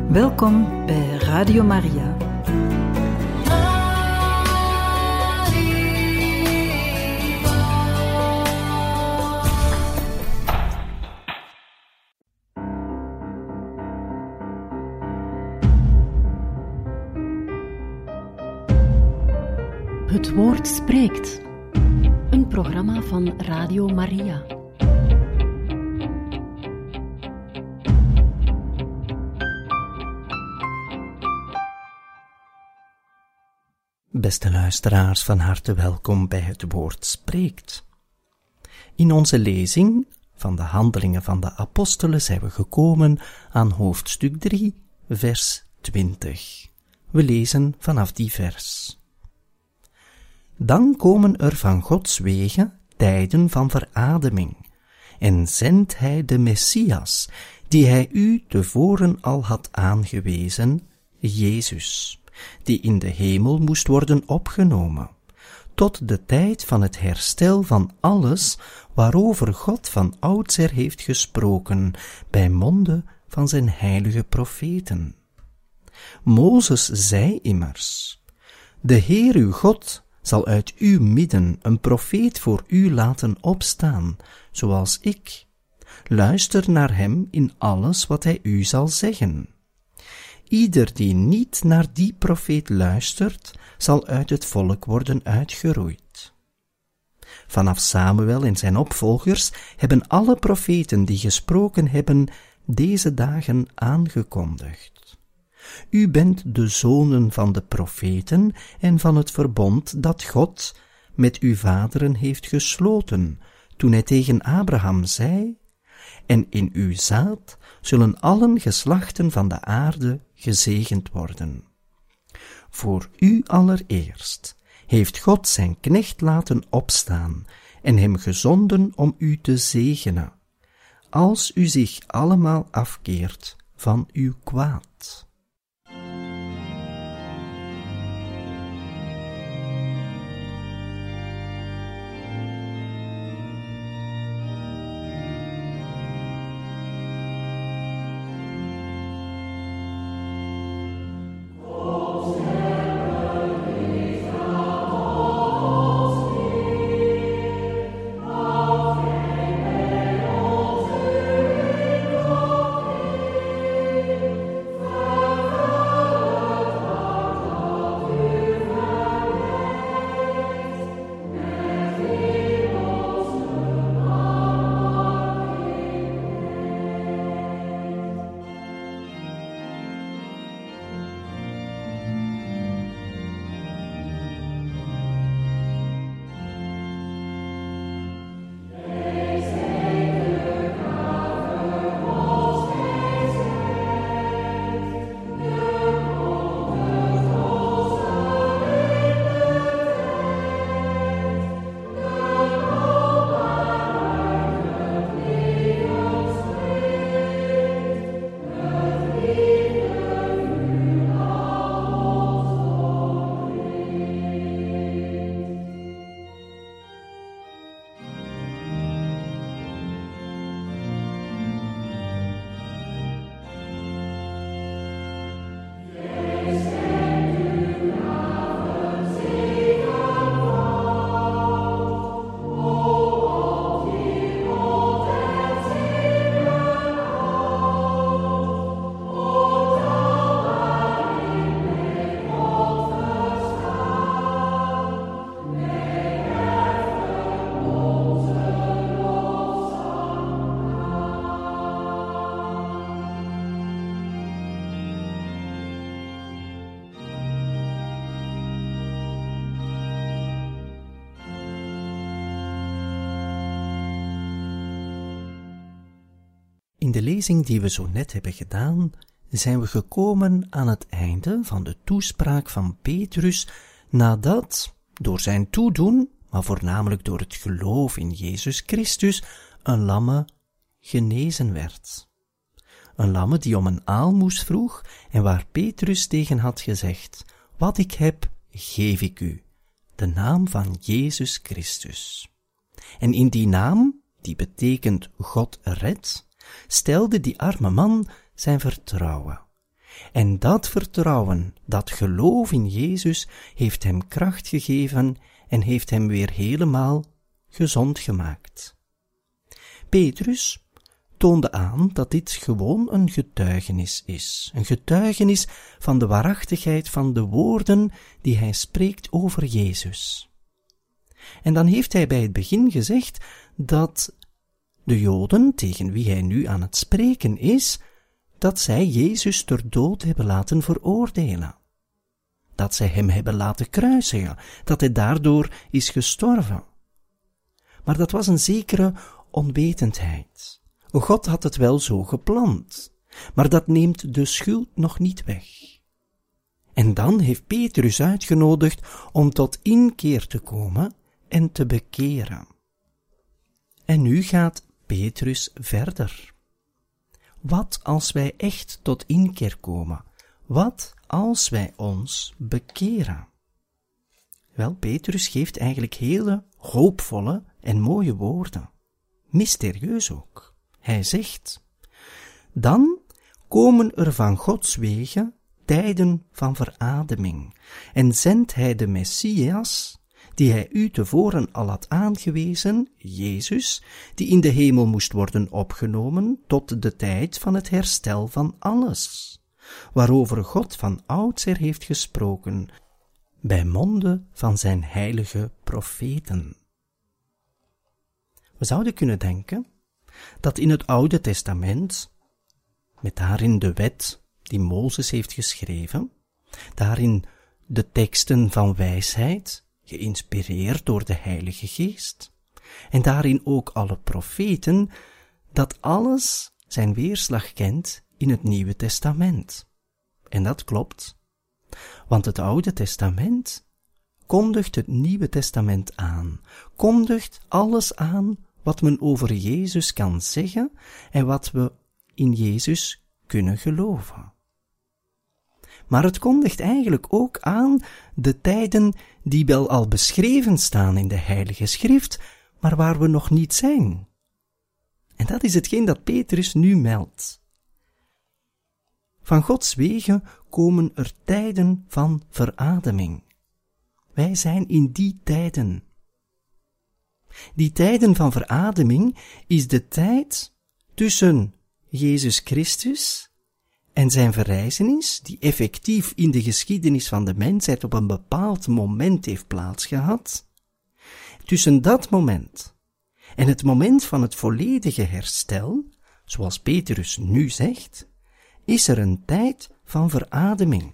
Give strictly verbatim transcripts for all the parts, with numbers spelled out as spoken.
Welkom bij Radio Maria. Het Woord spreekt. Een programma van Radio Maria. Beste luisteraars, van harte welkom bij Het Woord spreekt. In onze lezing van de Handelingen van de Apostelen zijn we gekomen aan hoofdstuk drie, vers twintig. We lezen vanaf die vers. Dan komen er van Gods wegen tijden van verademing, en zendt hij de Messias, die hij u tevoren al had aangewezen, Jezus, die in de hemel moest worden opgenomen, tot de tijd van het herstel van alles waarover God van oudsher heeft gesproken, bij monde van zijn heilige profeten. Mozes zei immers: de Heer uw God zal uit uw midden een profeet voor u laten opstaan, zoals ik. Luister naar hem in alles wat hij u zal zeggen. Ieder die niet naar die profeet luistert, zal uit het volk worden uitgeroeid. Vanaf Samuel en zijn opvolgers hebben alle profeten die gesproken hebben deze dagen aangekondigd. U bent de zonen van de profeten en van het verbond dat God met uw vaderen heeft gesloten, toen hij tegen Abraham zei: en in uw zaad zullen allen geslachten van de aarde gezegend worden. Voor u allereerst heeft God zijn knecht laten opstaan en hem gezonden om u te zegenen, als u zich allemaal afkeert van uw kwaad. In de lezing die we zo net hebben gedaan, zijn we gekomen aan het einde van de toespraak van Petrus, nadat, door zijn toedoen, maar voornamelijk door het geloof in Jezus Christus, een lamme genezen werd. Een lamme die om een aalmoes vroeg en waar Petrus tegen had gezegd: wat ik heb, geef ik u, de naam van Jezus Christus. En in die naam, die betekent God redt, stelde die arme man zijn vertrouwen En dat vertrouwen, dat geloof in Jezus, heeft hem kracht gegeven en heeft hem weer helemaal gezond gemaakt. Petrus toonde aan dat dit gewoon een getuigenis is, een getuigenis van de waarachtigheid van de woorden die hij spreekt over Jezus. En dan heeft hij bij het begin gezegd dat de Joden, tegen wie hij nu aan het spreken is, dat zij Jezus ter dood hebben laten veroordelen. Dat zij hem hebben laten kruisigen, dat hij daardoor is gestorven. Maar dat was een zekere onwetendheid. God had het wel zo gepland, maar dat neemt de schuld nog niet weg. En dan heeft Petrus uitgenodigd om tot inkeer te komen en te bekeren. En nu gaat Petrus verder. Wat als wij echt tot inkeer komen? Wat als wij ons bekeren? Wel, Petrus geeft eigenlijk hele hoopvolle en mooie woorden. Mysterieus ook. Hij zegt: dan komen er van Gods wegen tijden van verademing, en zendt hij de Messias, die hij u tevoren al had aangewezen, Jezus, die in de hemel moest worden opgenomen tot de tijd van het herstel van alles, waarover God van oudsher heeft gesproken, bij monde van zijn heilige profeten. We zouden kunnen denken dat in het Oude Testament, met daarin de wet die Mozes heeft geschreven, daarin de teksten van wijsheid, geïnspireerd door de Heilige Geest, en daarin ook alle profeten, dat alles zijn weerslag kent in het Nieuwe Testament. En dat klopt, want het Oude Testament kondigt het Nieuwe Testament aan, kondigt alles aan wat men over Jezus kan zeggen en wat we in Jezus kunnen geloven. Maar het kondigt eigenlijk ook aan de tijden die wel al beschreven staan in de Heilige Schrift, maar waar we nog niet zijn. En dat is hetgeen dat Petrus nu meldt. Van Gods wegen komen er tijden van verademing. Wij zijn in die tijden. Die tijden van verademing is de tijd tussen Jezus Christus en zijn verrijzenis, die effectief in de geschiedenis van de mensheid op een bepaald moment heeft plaatsgehad. Tussen dat moment en het moment van het volledige herstel, zoals Petrus nu zegt, is er een tijd van verademing.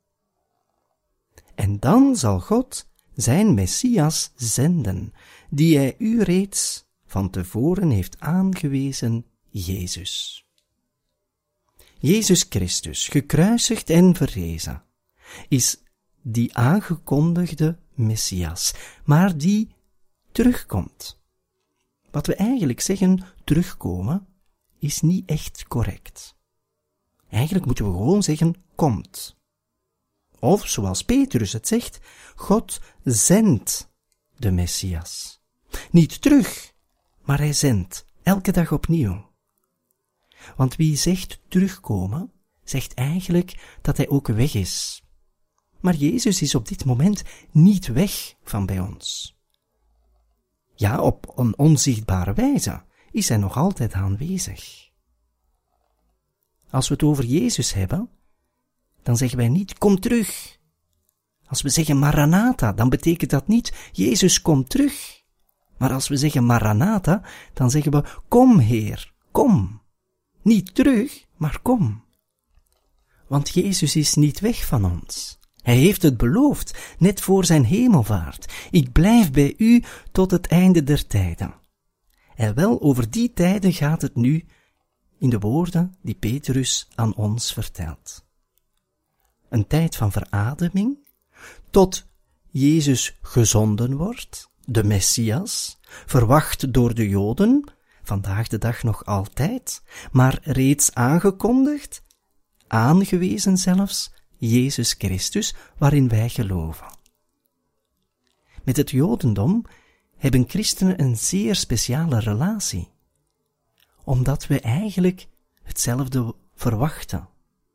En dan zal God zijn Messias zenden, die hij u reeds van tevoren heeft aangewezen, Jezus. Jezus Christus, gekruisigd en verrezen, is die aangekondigde Messias, maar die terugkomt. Wat we eigenlijk zeggen, terugkomen, is niet echt correct. Eigenlijk moeten we gewoon zeggen, komt. Of, zoals Petrus het zegt, God zendt de Messias. Niet terug, maar hij zendt, elke dag opnieuw. Want wie zegt terugkomen, zegt eigenlijk dat hij ook weg is. Maar Jezus is op dit moment niet weg van bij ons. Ja, op een onzichtbare wijze is hij nog altijd aanwezig. Als we het over Jezus hebben, dan zeggen wij niet, kom terug. Als we zeggen Maranatha, dan betekent dat niet, Jezus, kom terug. Maar als we zeggen Maranatha, dan zeggen we, kom Heer, kom. Niet terug, maar kom. Want Jezus is niet weg van ons. Hij heeft het beloofd, net voor zijn hemelvaart. Ik blijf bij u tot het einde der tijden. En wel, over die tijden gaat het nu in de woorden die Petrus aan ons vertelt. Een tijd van verademing, tot Jezus gezonden wordt, de Messias, verwacht door de Joden, vandaag de dag nog altijd, maar reeds aangekondigd, aangewezen zelfs, Jezus Christus, waarin wij geloven. Met het Jodendom hebben christenen een zeer speciale relatie, omdat we eigenlijk hetzelfde verwachten.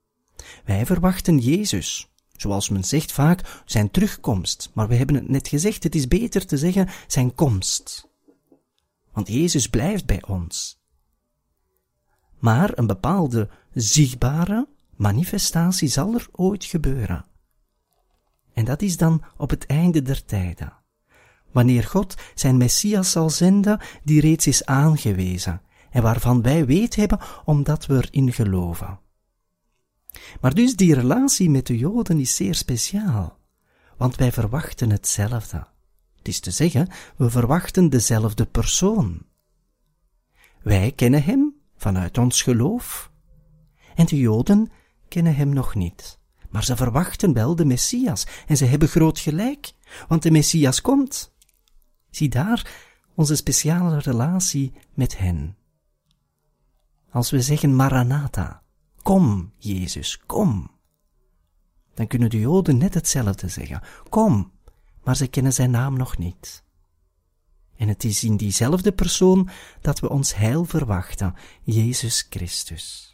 Wij verwachten Jezus, zoals men zegt vaak, zijn terugkomst. Maar we hebben het net gezegd, het is beter te zeggen zijn komst. Want Jezus blijft bij ons. Maar een bepaalde zichtbare manifestatie zal er ooit gebeuren. En dat is dan op het einde der tijden. Wanneer God zijn Messias zal zenden, die reeds is aangewezen, en waarvan wij weet hebben, omdat we erin geloven. Maar dus die relatie met de Joden is zeer speciaal, want wij verwachten hetzelfde. Het is te zeggen, we verwachten dezelfde persoon. Wij kennen hem vanuit ons geloof, en de Joden kennen hem nog niet. Maar ze verwachten wel de Messias, en ze hebben groot gelijk, want de Messias komt. Zie daar onze speciale relatie met hen. Als we zeggen Maranatha, kom Jezus, kom, dan kunnen de Joden net hetzelfde zeggen, kom, maar ze kennen zijn naam nog niet. En het is in diezelfde persoon dat we ons heil verwachten, Jezus Christus.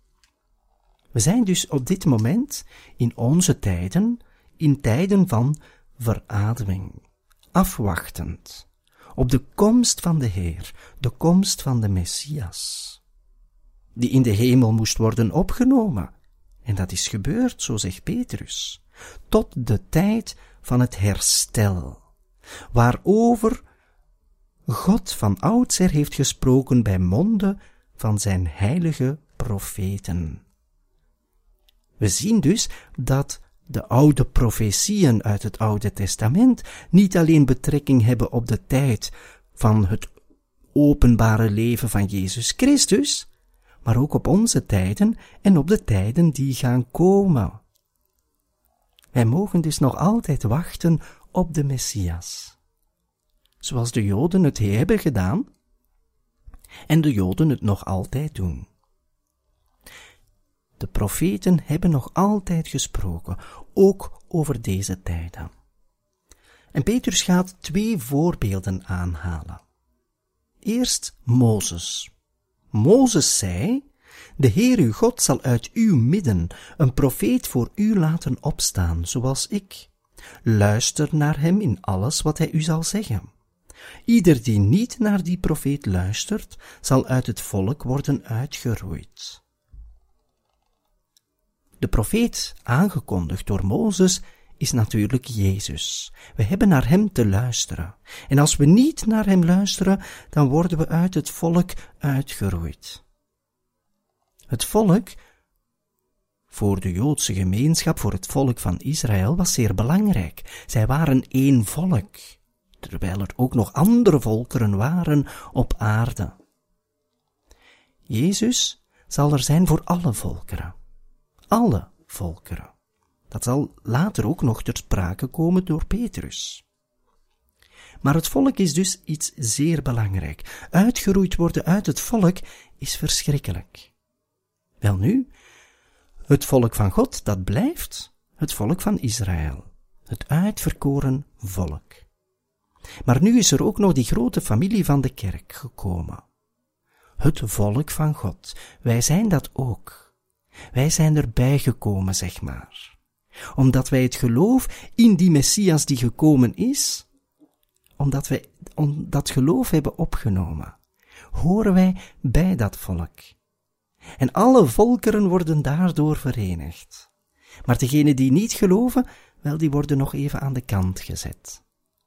We zijn dus op dit moment, in onze tijden, in tijden van verademing, afwachtend, op de komst van de Heer, de komst van de Messias, die in de hemel moest worden opgenomen. En dat is gebeurd, zo zegt Petrus, tot de tijd van het herstel, waarover God van oudsher heeft gesproken bij monden van zijn heilige profeten. We zien dus dat de oude profetieën uit het Oude Testament niet alleen betrekking hebben op de tijd van het openbare leven van Jezus Christus, maar ook op onze tijden en op de tijden die gaan komen. Wij mogen dus nog altijd wachten op de Messias, zoals de Joden het hebben gedaan en de Joden het nog altijd doen. De profeten hebben nog altijd gesproken, ook over deze tijden. En Petrus gaat twee voorbeelden aanhalen. Eerst Mozes. Mozes zei, de Heer uw God zal uit uw midden een profeet voor u laten opstaan, zoals ik. Luister naar hem in alles wat hij u zal zeggen. Ieder die niet naar die profeet luistert, zal uit het volk worden uitgeroeid. De profeet, aangekondigd door Mozes, is natuurlijk Jezus. We hebben naar hem te luisteren. En als we niet naar hem luisteren, dan worden we uit het volk uitgeroeid. Het volk, voor de Joodse gemeenschap, voor het volk van Israël, was zeer belangrijk. Zij waren één volk, terwijl er ook nog andere volkeren waren op aarde. Jezus zal er zijn voor alle volkeren. Alle volkeren. Dat zal later ook nog ter sprake komen door Petrus. Maar het volk is dus iets zeer belangrijk. Uitgeroeid worden uit het volk is verschrikkelijk. Welnu, het volk van God, dat blijft het volk van Israël. Het uitverkoren volk. Maar nu is er ook nog die grote familie van de kerk gekomen. Het volk van God. Wij zijn dat ook. Wij zijn erbij gekomen, zeg maar. Omdat wij het geloof in die Messias die gekomen is, omdat wij dat geloof hebben opgenomen, horen wij bij dat volk. En alle volkeren worden daardoor verenigd. Maar degenen die niet geloven, wel, die worden nog even aan de kant gezet.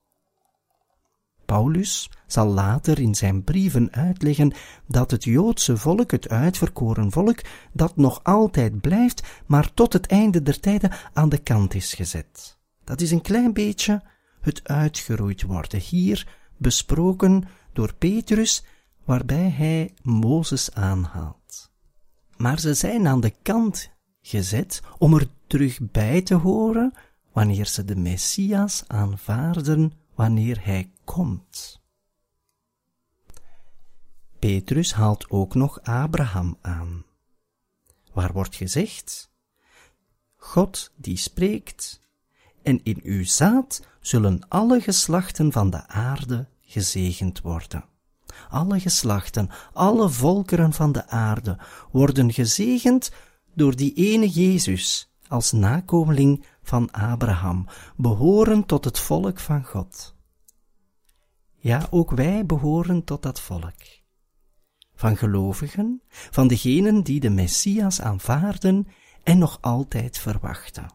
Paulus zal later in zijn brieven uitleggen dat het Joodse volk, het uitverkoren volk, dat nog altijd blijft, maar tot het einde der tijden aan de kant is gezet. Dat is een klein beetje het uitgeroeid worden, hier besproken door Petrus, waarbij hij Mozes aanhaalt. Maar ze zijn aan de kant gezet om er terug bij te horen wanneer ze de Messias aanvaarden, wanneer hij komt. Petrus haalt ook nog Abraham aan, waar wordt gezegd, God die spreekt, en in uw zaad zullen alle geslachten van de aarde gezegend worden. Alle geslachten, alle volkeren van de aarde worden gezegend door die ene Jezus, als nakomeling van Abraham, behoren tot het volk van God. Ja, ook wij behoren tot dat volk. Van gelovigen, van degenen die de Messias aanvaarden en nog altijd verwachten.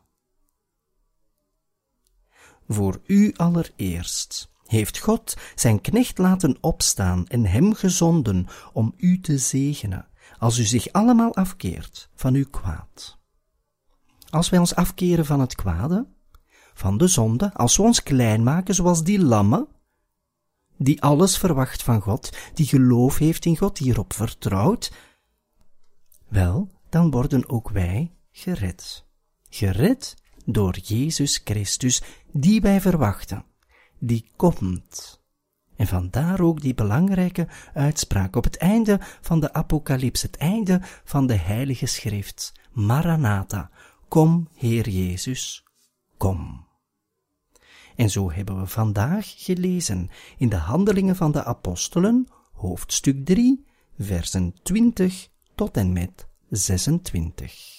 Voor u allereerst heeft God zijn knecht laten opstaan en hem gezonden om u te zegenen, als u zich allemaal afkeert van uw kwaad. Als wij ons afkeren van het kwade, van de zonde, als we ons klein maken zoals die lammen, die alles verwacht van God, die geloof heeft in God, die erop vertrouwt, wel, dan worden ook wij gered. Gered door Jezus Christus, die wij verwachten, die komt. En vandaar ook die belangrijke uitspraak op het einde van de Apocalyps, het einde van de Heilige Schrift. Maranatha, kom, Heer Jezus, kom. En zo hebben we vandaag gelezen in de Handelingen van de Apostelen, hoofdstuk drie, versen twintig tot en met zesentwintig.